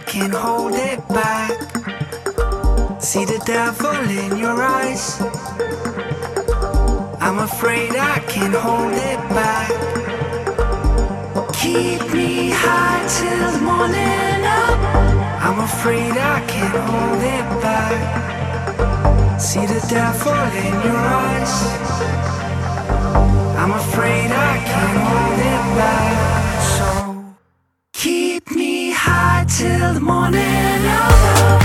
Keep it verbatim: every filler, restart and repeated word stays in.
can't hold it back. See the devil in your eyes. I'm afraid I can't hold it back. Keep me high till the morning up. I'm afraid I can't hold it back. See the devil in your eyes. I'm afraid I can't hold it back. So keep me high till the morning up.